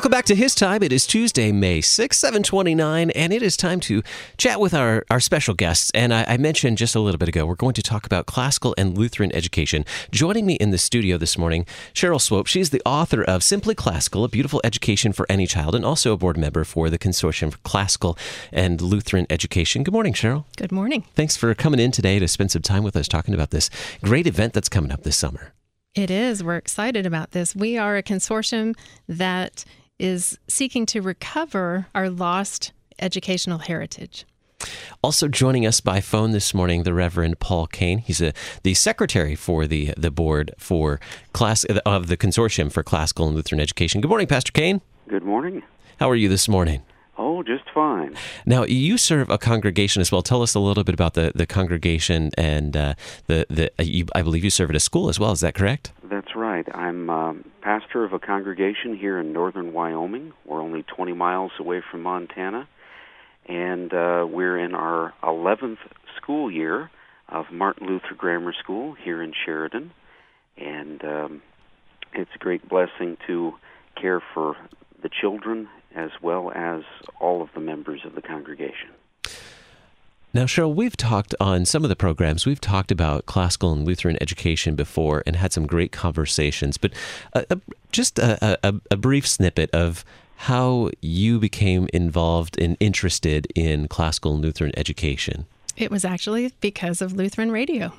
Welcome back to His Time. It is Tuesday, May 6, 7:29, and it is time to chat with our special guests. And I mentioned just a little bit ago, we're going to talk about classical and Lutheran education. Joining me in the studio this morning, Cheryl Swope. She's the author of Simply Classical, A Beautiful Education for Any Child, and also a board member for the Consortium for Classical and Lutheran Education. Good morning, Cheryl. Good morning. Thanks for coming in today to spend some time with us talking about this great event that's coming up this summer. It is. We're excited about this. We are a consortium that is seeking to recover our lost educational heritage. Also joining us by phone this morning, the Reverend Paul Kane. He's the secretary for the board for of the Consortium for Classical and Lutheran Education. Good morning, Pastor Kane. Good morning. How are you this morning? Oh, just fine. Now, you serve a congregation as well. Tell us a little bit about the congregation and I believe you serve at a school as well. Is that correct? That's right. I'm pastor of a congregation here in northern Wyoming. We're only 20 miles away from Montana. And we're in our 11th school year of Martin Luther Grammar School here in Sheridan. And it's a great blessing to care for the children as well as all of the members of the congregation. Now, Cheryl, we've talked on some of the programs, we've talked about classical and Lutheran education before and had some great conversations, but just a brief snippet of how you became involved and interested in classical and Lutheran education. It was actually because of Lutheran radio.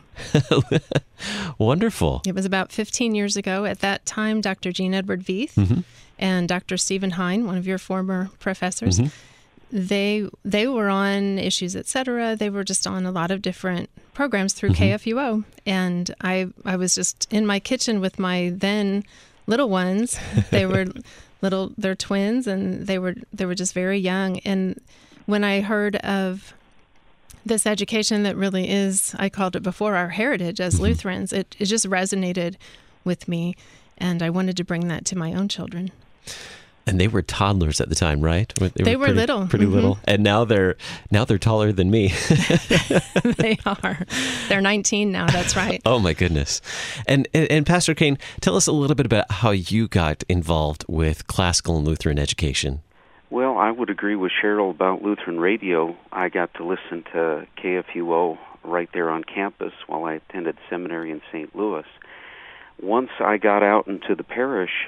Wonderful. It was about 15 years ago. At that time, Dr. Jean Edward Veith and Dr. Stephen Hine, one of your former professors, they were on Issues, Etc. They were just on a lot of different programs through KFUO. And I was just in my kitchen with my then little ones. They were they're twins, and they were just very young. And when I heard of this education that really is, I called it before, our heritage as Lutherans, it just resonated with me, and I wanted to bring that to my own children. And they were toddlers at the time, right? They were little. Pretty little. And now they're taller than me. They are. They're 19 now, that's right. Oh my goodness. And Pastor Kane, tell us a little bit about how you got involved with classical and Lutheran education. Well, I would agree with Cheryl about Lutheran radio. I got to listen to KFUO right there on campus while I attended seminary in St. Louis. Once I got out into the parish,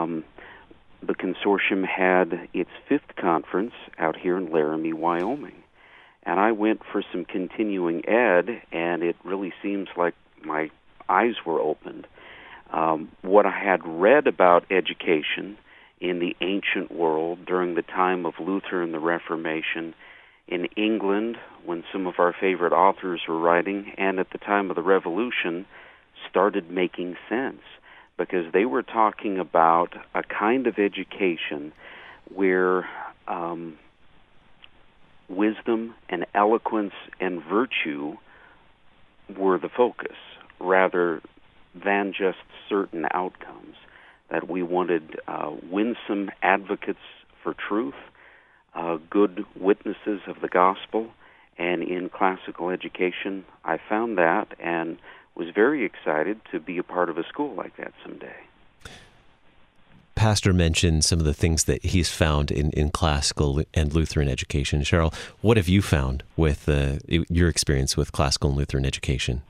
the consortium had its 5th conference out here in Laramie, Wyoming. And I went for some continuing ed, and it really seems like my eyes were opened. What I had read about education in the ancient world during the time of Luther and the Reformation, in England, when some of our favorite authors were writing, and at the time of the Revolution, started making sense, because they were talking about a kind of education where wisdom and eloquence and virtue were the focus, rather than just certain outcomes. That we wanted winsome advocates for truth, good witnesses of the gospel, and in classical education, I found that and was very excited to be a part of a school like that someday. Pastor mentioned some of the things that he's found in classical and Lutheran education. Cheryl, what have you found with your experience with classical and Lutheran education?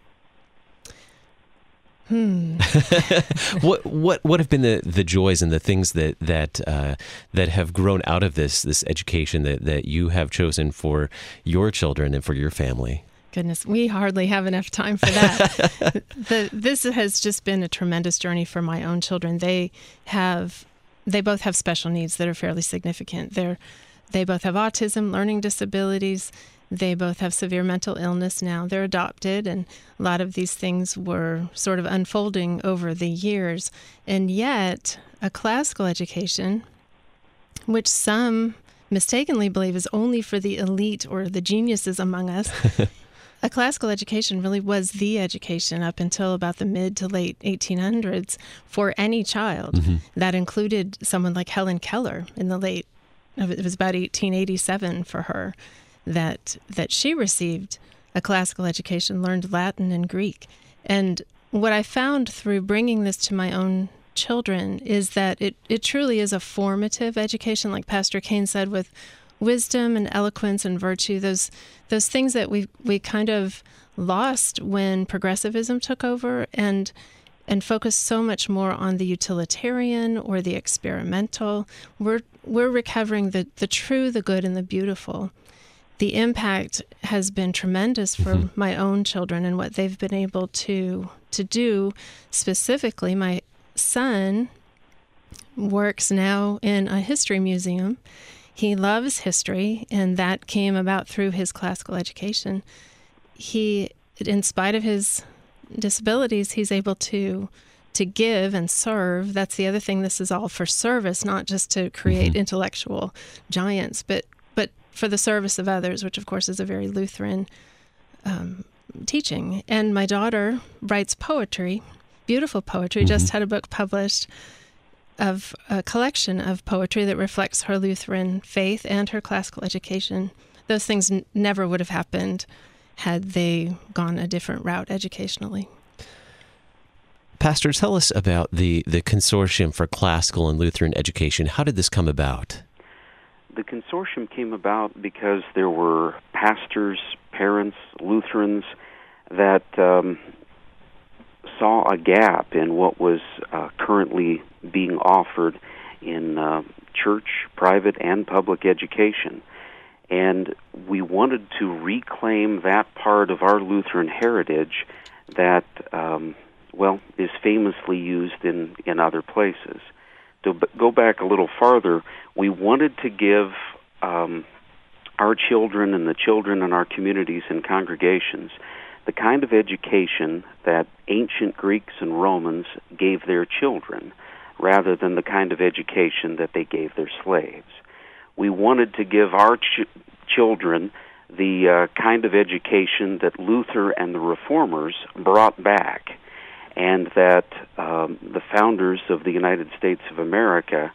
What have been the joys and the things that have grown out of this education that you have chosen for your children and for your family? Goodness, we hardly have enough time for that. This has just been a tremendous journey for my own children. They both have special needs that are fairly significant. They both have autism, learning disabilities. They both have severe mental illness now. They're adopted, and a lot of these things were sort of unfolding over the years. And yet, a classical education, which some mistakenly believe is only for the elite or the geniuses among us, a classical education really was the education up until about the mid to late 1800s for any child. That included someone like Helen Keller in the late, it was about 1887 for her, that she received a classical education, learned Latin and Greek. And what I found through bringing this to my own children is that it truly is a formative education, like Pastor Kane said, with wisdom and eloquence and virtue, those things that we kind of lost when progressivism took over and focused so much more on the utilitarian or the experimental. We're recovering the true, the good, and the beautiful. The impact has been tremendous for my own children and what they've been able to do. Specifically, my son works now in a history museum. He loves history, and that came about through his classical education. He, in spite of his disabilities, he's able to give and serve. That's the other thing. This is all for service, not just to create intellectual giants, but for the service of others, which of course is a very Lutheran teaching. And my daughter writes poetry, beautiful poetry, just had a book published of a collection of poetry that reflects her Lutheran faith and her classical education. Those things never would have happened had they gone a different route educationally. Pastor, tell us about the Consortium for Classical and Lutheran Education. How did this come about? The consortium came about because there were pastors, parents, Lutherans that saw a gap in what was currently being offered in church, private, and public education. And we wanted to reclaim that part of our Lutheran heritage that, is famously used in other places. To go back a little farther, we wanted to give our children and the children in our communities and congregations the kind of education that ancient Greeks and Romans gave their children, rather than the kind of education that they gave their slaves. We wanted to give our children the kind of education that Luther and the Reformers brought back, and that the founders of the United States of America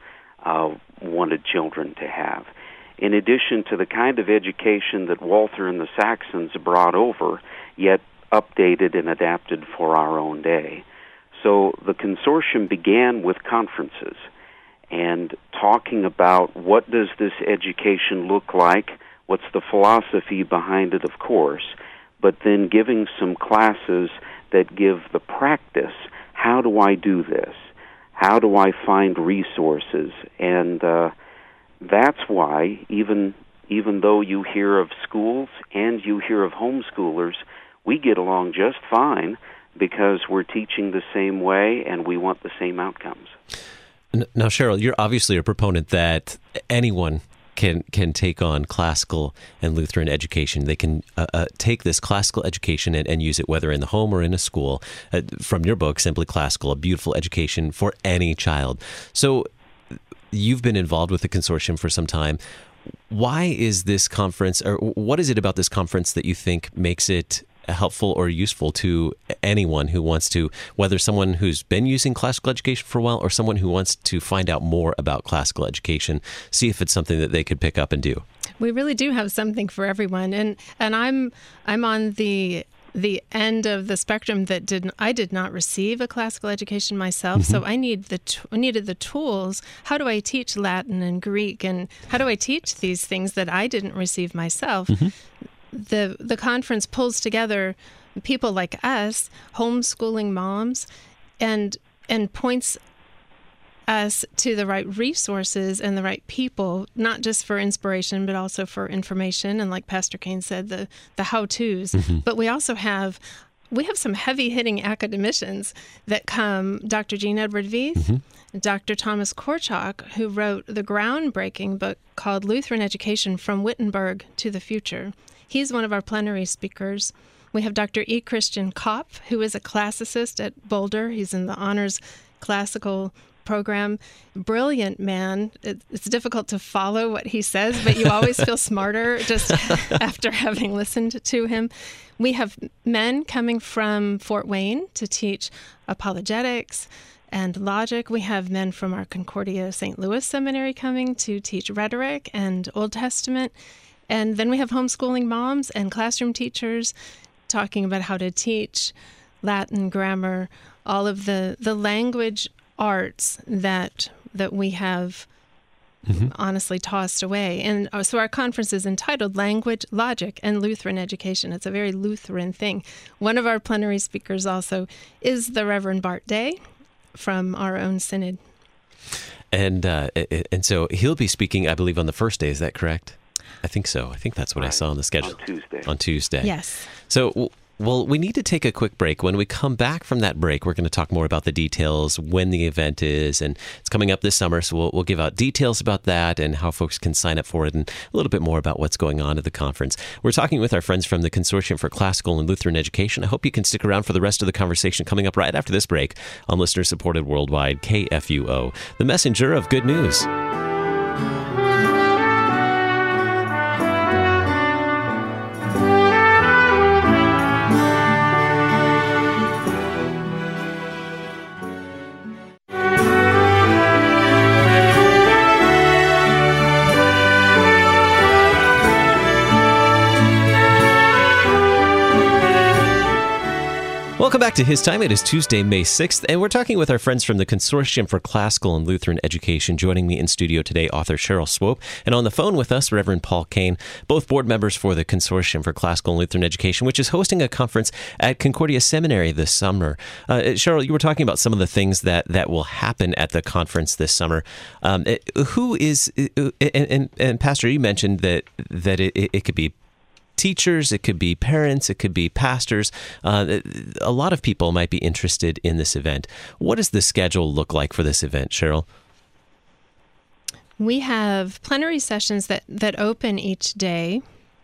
wanted children to have. In addition to the kind of education that Walther and the Saxons brought over, yet updated and adapted for our own day. So the consortium began with conferences and talking about what does this education look like, what's the philosophy behind it, of course, but then giving some classes that give the practice. How do I do this? How do I find resources? And that's why, even though you hear of schools and you hear of homeschoolers, we get along just fine because we're teaching the same way and we want the same outcomes. Now, Cheryl, you're obviously a proponent that anyone can take on classical and Lutheran education. They can take this classical education and use it whether in the home or in a school. From your book, Simply Classical, a beautiful education for any child. So you've been involved with the consortium for some time. Why is this conference, or what is it about this conference that you think makes it helpful or useful to anyone who wants to, whether someone who's been using classical education for a while or someone who wants to find out more about classical education, see if it's something that they could pick up and do? We really do have something for everyone, and I'm on the end of the spectrum that I did not receive a classical education myself, so I needed the tools. How do I teach Latin and Greek, and how do I teach these things that I didn't receive myself? The conference pulls together people like us, homeschooling moms, and points us to the right resources and the right people, not just for inspiration, but also for information. And like Pastor Kane said, the how-tos. But we also have some heavy-hitting academicians that come. Dr. Jean Edward Veith, Dr. Thomas Korchak, who wrote the groundbreaking book called Lutheran Education from Wittenberg to the Future. He's one of our plenary speakers. We have Dr. E. Christian Kopp, who is a classicist at Boulder. He's in the honors classical program. Brilliant man. It's difficult to follow what he says, but you always feel smarter just after having listened to him. We have men coming from Fort Wayne to teach apologetics and logic. We have men from our Concordia St. Louis Seminary coming to teach rhetoric and Old Testament. And then we have homeschooling moms and classroom teachers talking about how to teach Latin, grammar, all of the language arts that we have honestly tossed away. And so our conference is entitled Language, Logic, and Lutheran Education. It's a very Lutheran thing. One of our plenary speakers also is the Reverend Bart Day from our own synod. And so he'll be speaking, I believe, on the first day. Is that correct? I think so. I think that's what I saw on the schedule. On Tuesday. Yes. So, well, we need to take a quick break. When we come back from that break, we're going to talk more about the details, when the event is, and it's coming up this summer, so we'll give out details about that and how folks can sign up for it and a little bit more about what's going on at the conference. We're talking with our friends from the Consortium for Classical and Lutheran Education. I hope you can stick around for the rest of the conversation coming up right after this break on listener-supported worldwide KFUO, the messenger of good news. Welcome back to His Time. It is Tuesday, May 6th, and we're talking with our friends from the Consortium for Classical and Lutheran Education. Joining me in studio today, author Cheryl Swope, and on the phone with us, Reverend Paul Kane, both board members for the Consortium for Classical and Lutheran Education, which is hosting a conference at Concordia Seminary this summer. Cheryl, you were talking about some of the things that will happen at the conference this summer. Who is, and Pastor, you mentioned that it could be teachers, it could be parents, it could be pastors. A lot of people might be interested in this event. What does the schedule look like for this event, Cheryl? We have plenary sessions that open each day.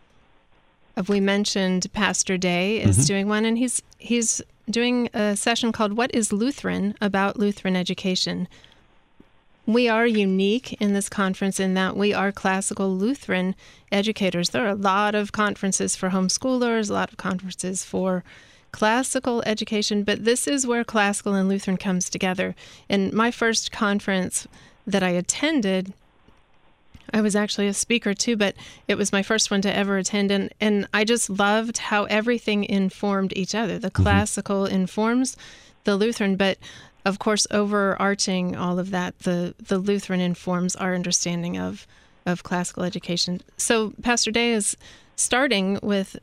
We mentioned Pastor Day is doing one, and he's doing a session called What is Lutheran? About Lutheran Education. We are unique in this conference in that we are classical Lutheran educators. There are a lot of conferences for homeschoolers, a lot of conferences for classical education, but this is where classical and Lutheran comes together. In my first conference that I attended, I was actually a speaker too, but it was my first one to ever attend, and I just loved how everything informed each other. The classical informs the Lutheran, but of course, overarching all of that, the Lutheran informs our understanding of classical education. So Pastor Day is starting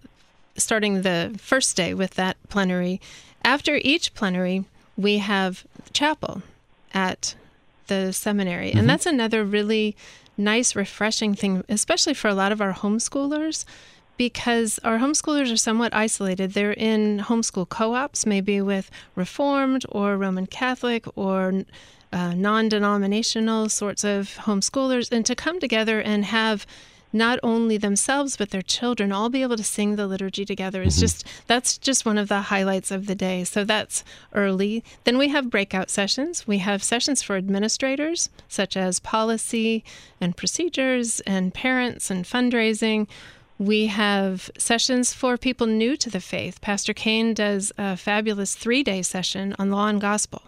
the first day with that plenary. After each plenary, we have chapel at the seminary. And that's another really nice, refreshing thing, especially for a lot of our homeschoolers, because our homeschoolers are somewhat isolated. They're in homeschool co-ops, maybe with Reformed or Roman Catholic or non-denominational sorts of homeschoolers, and to come together and have not only themselves but their children all be able to sing the liturgy together is that's just one of the highlights of the day. So that's early. Then we have breakout sessions. We have sessions for administrators, such as policy and procedures and parents and fundraising. We have sessions for people new to the faith. Pastor Kane does a fabulous 3-day session on law and gospel.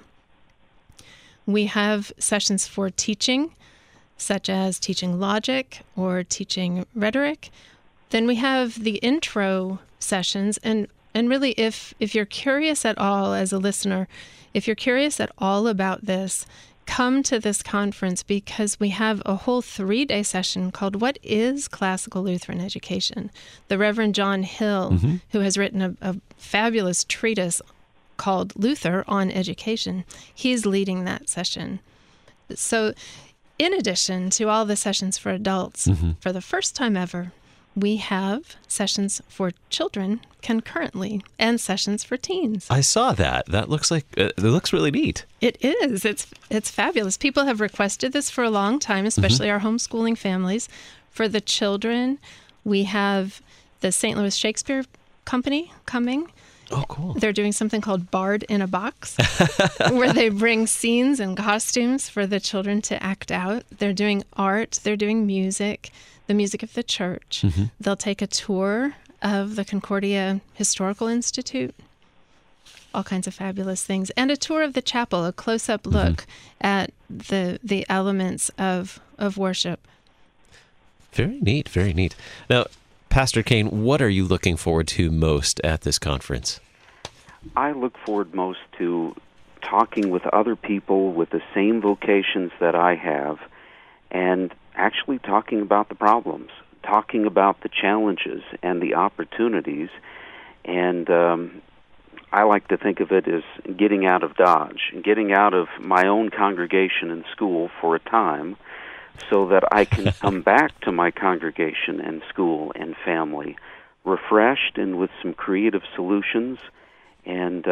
We have sessions for teaching, such as teaching logic or teaching rhetoric. Then we have the intro sessions, and really if you're curious at all as a listener, if you're curious at all about this, come to this conference, because we have a whole 3-day session called What is Classical Lutheran Education? The Reverend John Hill, who has written a fabulous treatise called Luther on Education, he's leading that session. So in addition to all the sessions for adults, for the first time ever, we have sessions for children concurrently and sessions for teens. I saw that. That looks like it looks really neat. It is. It's fabulous. People have requested this for a long time, especially our homeschooling families. For the children, we have the St. Louis Shakespeare Company coming. Oh, cool. They're doing something called Bard in a Box, where they bring scenes and costumes for the children to act out. They're doing art. They're doing music, the music of the church. They'll take a tour of the Concordia Historical Institute, all kinds of fabulous things, and a tour of the chapel, a close-up look at the elements of worship. Very neat, very neat. Now, Pastor Kane, what are you looking forward to most at this conference? I look forward most to talking with other people with the same vocations that I have, and actually talking about the problems, talking about the challenges and the opportunities. And I like to think of it as getting out of Dodge, getting out of my own congregation and school for a time, so that I can come back to my congregation and school and family refreshed and with some creative solutions. And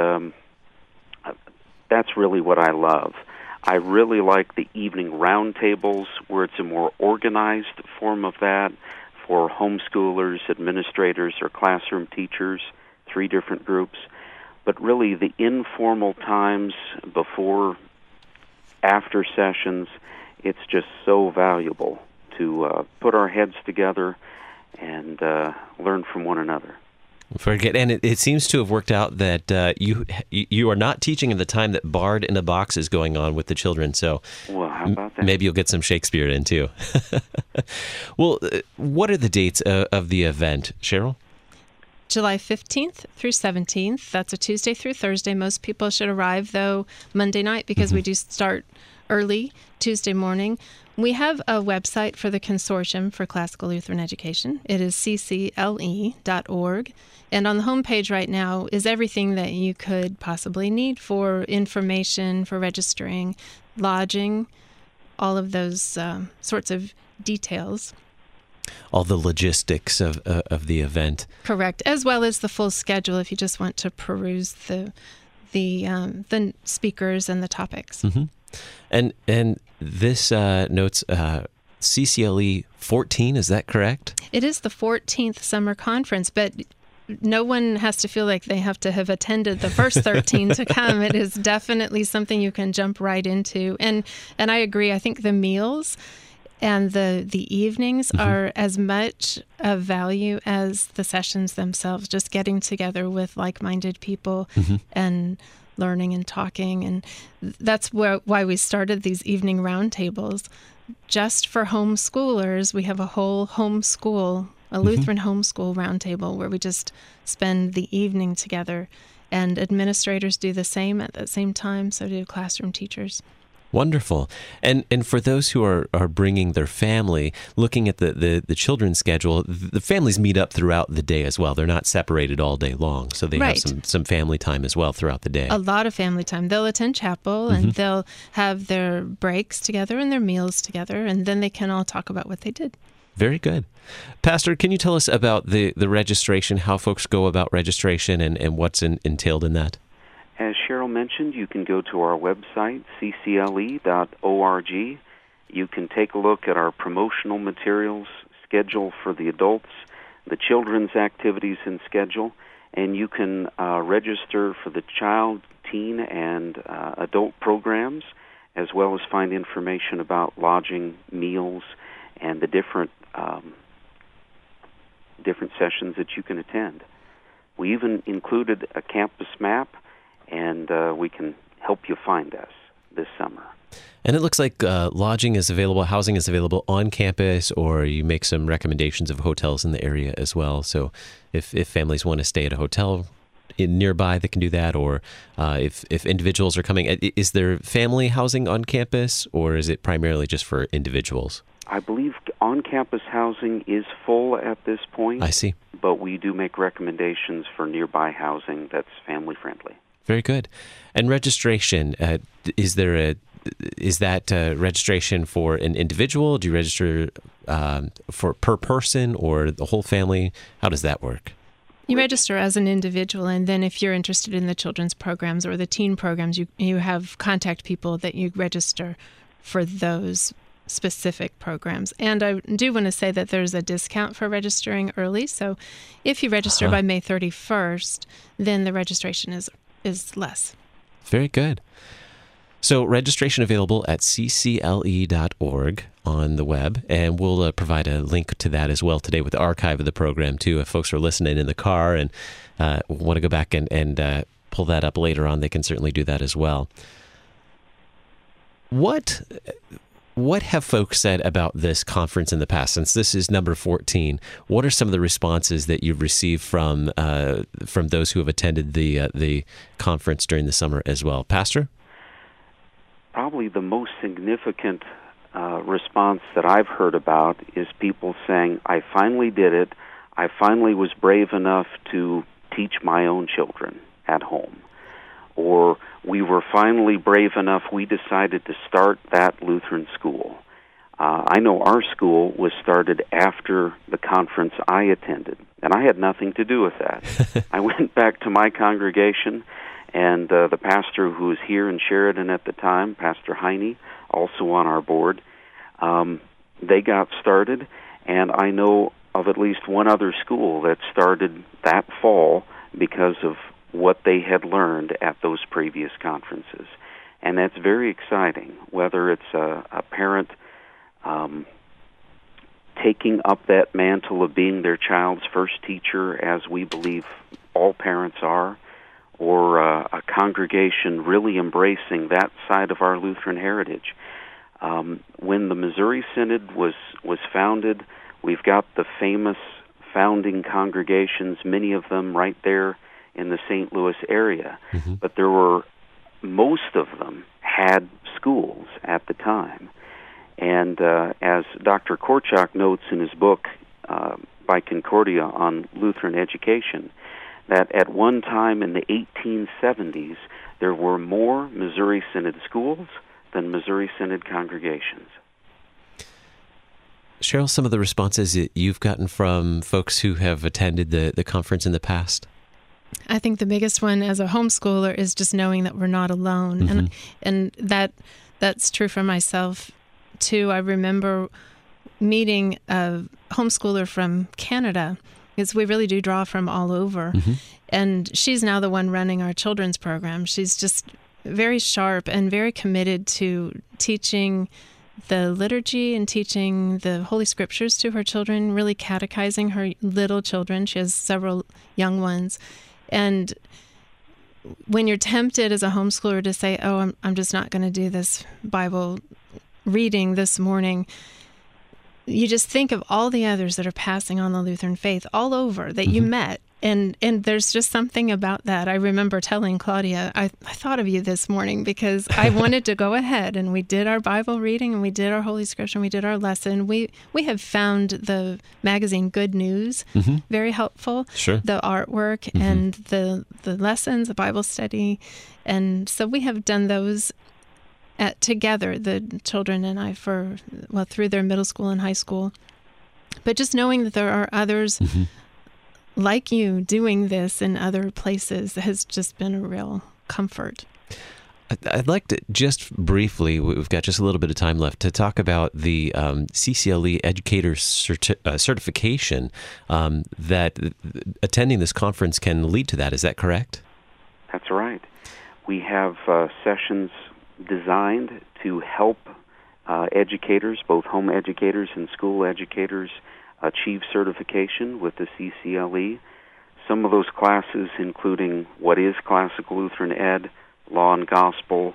that's really what I love. I really like the evening roundtables, where it's a more organized form of that for homeschoolers, administrators, or classroom teachers, 3 different groups. But really the informal times before, after sessions, it's just so valuable to put our heads together and learn from one another. Very good. And it seems to have worked out that you are not teaching at the time that Bard in a Box is going on with the children. So well, how about that? Maybe you'll get some Shakespeare in too. Well, what are the dates of the event, Cheryl? July 15th through 17th. That's a Tuesday through Thursday. Most people should arrive, though, Monday night, because we do start early Tuesday morning. We have a website for the Consortium for Classical Lutheran Education. It is ccle.org. And on the homepage right now is everything that you could possibly need for information, for registering, lodging, all of those sorts of details. All the logistics of the event. Correct, as well as the full schedule if you just want to peruse the speakers and the topics. Mm-hmm. And this notes CCLE 14, is that correct? It is the 14th summer conference, but no one has to feel like they have to have attended the first 13 to come. It is definitely something you can jump right into. And I agree. I think the meals and the evenings are as much of value as the sessions themselves, just getting together with like-minded people and learning and talking. And that's why we started these evening roundtables. Just for homeschoolers, we have a whole homeschool, a Lutheran homeschool roundtable where we just spend the evening together. And administrators do the same at the same time, so do classroom teachers. Wonderful. And for those who are bringing their family, looking at the children's schedule, the families meet up throughout the day as well. They're not separated all day long, so they have some family time as well throughout the day. A lot of family time. They'll attend chapel, and they'll have their breaks together and their meals together, and then they can all talk about what they did. Very good. Pastor, can you tell us about the registration, how folks go about registration, and what's entailed in that? As Cheryl mentioned, you can go to our website, ccle.org. You can take a look at our promotional materials, schedule for the adults, the children's activities and schedule, and you can register for the child, teen, and adult programs, as well as find information about lodging, meals, and the different sessions that you can attend. We even included a campus map, and we can help you find us this summer. And it looks like lodging is available, housing is available on campus, or you make some recommendations of hotels in the area as well. So if families want to stay at a hotel nearby, they can do that, or if individuals are coming, is there family housing on campus, or is it primarily just for individuals? I believe on-campus housing is full at this point. I see. But we do make recommendations for nearby housing that's family-friendly. Very good. And registration, is that registration for an individual? Do you register for per person or the whole family? How does that work? You register as an individual, and then if you're interested in the children's programs or the teen programs, you have contact people that you register for those specific programs. And I do want to say that there's a discount for registering early. So if you register by May 31st, then the registration is less. Very good. So registration available at ccle.org on the web, and we'll provide a link to that as well today with the archive of the program too. If folks are listening in the car and want to go back and pull that up later on, they can certainly do that as well. What have folks said about this conference in the past? Since this is number 14, what are some of the responses that you've received from those who have attended the conference during the summer as well? Pastor? probably the most significant response that I've heard about is people saying, I finally did it. I finally was brave enough to teach my own children at home. Or we were finally brave enough, we decided to start that Lutheran school. I know our school was started after the conference I attended, and I had nothing to do with that. I went back to my congregation, and the pastor who was here in Sheridan at the time, Pastor Heine, also on our board, they got started, and I know of at least one other school that started that fall because of what they had learned at those previous conferences. And that's very exciting, whether it's a parent taking up that mantle of being their child's first teacher, as we believe all parents are, or a congregation really embracing that side of our Lutheran heritage. When the Missouri Synod was founded, we've got the famous founding congregations, many of them right there in the St. Louis area. Mm-hmm. But most of them had schools at the time. And as Dr. Korchak notes in his book, By Concordia, on Lutheran education, that at one time in the 1870s, there were more Missouri Synod schools than Missouri Synod congregations. Cheryl, some of the responses that you've gotten from folks who have attended the conference in the past? I think the biggest one as a homeschooler is just knowing that we're not alone. Mm-hmm. And that's true for myself, too. I remember meeting a homeschooler from Canada, because we really do draw from all over. Mm-hmm. And she's now the one running our children's program. She's just very sharp and very committed to teaching the liturgy and teaching the Holy Scriptures to her children, really catechizing her little children. She has several young ones. And when you're tempted as a homeschooler to say, oh, I'm just not going to do this Bible reading this morning, you just think of all the others that are passing on the Lutheran faith all over that you met. And there's just something about that. I remember telling Claudia, I thought of you this morning because I wanted to go ahead, and we did our Bible reading, and we did our Holy Scripture, and we did our lesson. We have found the magazine Good News very helpful. Sure. The artwork and the lessons, the Bible study. And so we have done those together, the children and I, through their middle school and high school. But just knowing that there are others like you doing this in other places has just been a real comfort. I'd like to just briefly, we've got just a little bit of time left, to talk about the CCLE Educator Certification that attending this conference can lead to that. Is that correct? That's right. We have sessions designed to help educators, both home educators and school educators, achieve certification with the CCLE. Some of those classes including what is Classical Lutheran Ed, Law and Gospel,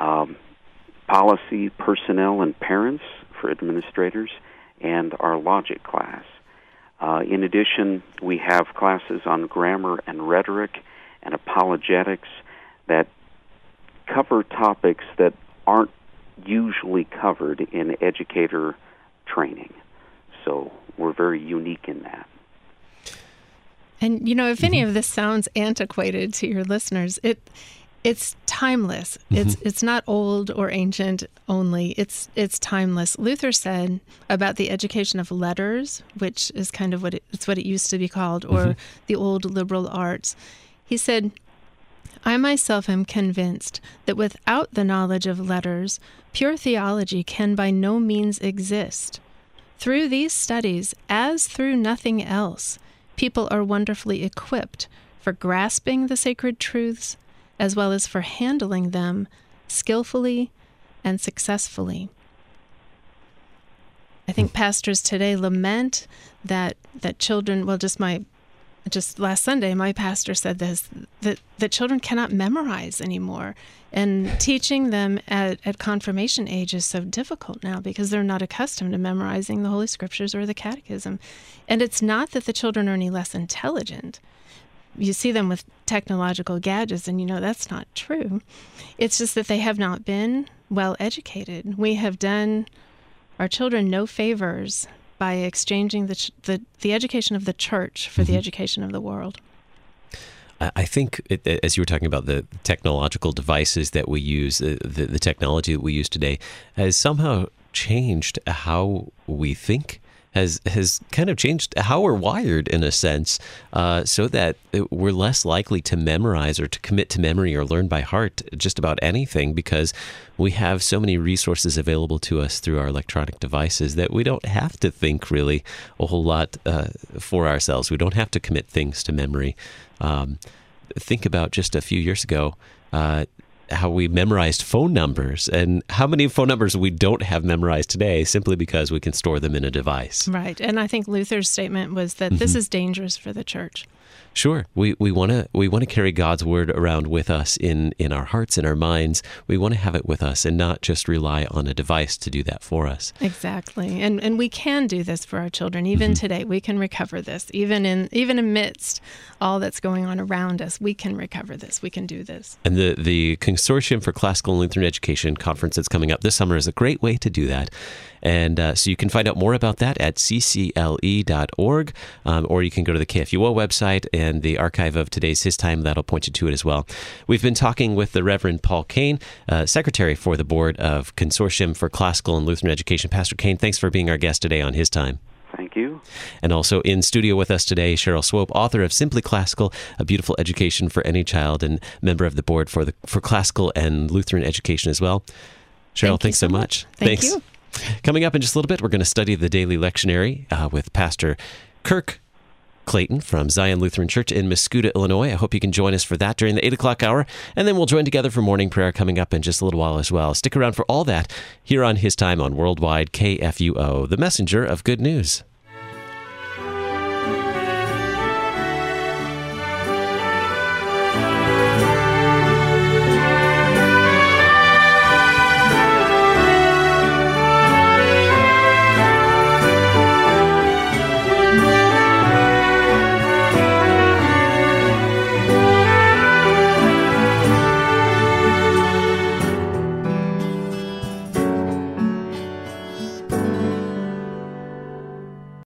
Policy, Personnel, and Parents for administrators, and our Logic class. In addition, we have classes on grammar and rhetoric and apologetics that cover topics that aren't usually covered in educator training. So we're very unique in that. And, if any of this sounds antiquated to your listeners, it's timeless. It's not old or ancient only. It's timeless. Luther said about the education of letters, which is kind of what it used to be called, or the old liberal arts. He said, I myself am convinced that without the knowledge of letters, pure theology can by no means exist. Through these studies, as through nothing else, people are wonderfully equipped for grasping the sacred truths, as well as for handling them skillfully and successfully. I think pastors today lament that children, just last Sunday, my pastor said this, that children cannot memorize anymore. And teaching them at confirmation age is so difficult now because they're not accustomed to memorizing the Holy Scriptures or the Catechism. And it's not that the children are any less intelligent. You see them with technological gadgets, and that's not true. It's just that they have not been well educated. We have done our children no favors by exchanging the education of the church for the education of the world. I think, as you were talking about the technological devices that we use, the technology that we use today has somehow changed how we think, has kind of changed how we're wired in a sense, so that we're less likely to memorize or to commit to memory or learn by heart just about anything, because we have so many resources available to us through our electronic devices that we don't have to think really a whole lot for ourselves. We don't have to commit things to memory. Think about just a few years ago, how we memorized phone numbers, and how many phone numbers we don't have memorized today simply because we can store them in a device. Right. And I think Luther's statement was that this is dangerous for the church. Sure. We want to carry God's word around with us in our hearts, in our minds. We want to have it with us and not just rely on a device to do that for us. Exactly. And we can do this for our children. Even today, we can recover this. Even amidst all that's going on around us, we can recover this. We can do this. And the Consortium for Classical and Lutheran Education conference that's coming up this summer is a great way to do that. And so you can find out more about that at ccle.org, or you can go to the KFUO website and the archive of today's His Time. That'll point you to it as well. We've been talking with the Reverend Paul Cain, Secretary for the Board of Consortium for Classical and Lutheran Education. Pastor Cain, thanks for being our guest today on His Time. Thank you. And also in studio with us today, Cheryl Swope, author of Simply Classical, A Beautiful Education for Any Child, and member of the board for Classical and Lutheran Education as well. Cheryl, thanks so much. Thanks. You. Coming up in just a little bit, we're going to study the daily lectionary with Pastor Kirk Clayton from Zion Lutheran Church in Mascoutah, Illinois. I hope you can join us for that during the 8 o'clock hour, and then we'll join together for morning prayer coming up in just a little while as well. Stick around for all that here on His Time on Worldwide KFUO, the messenger of good news.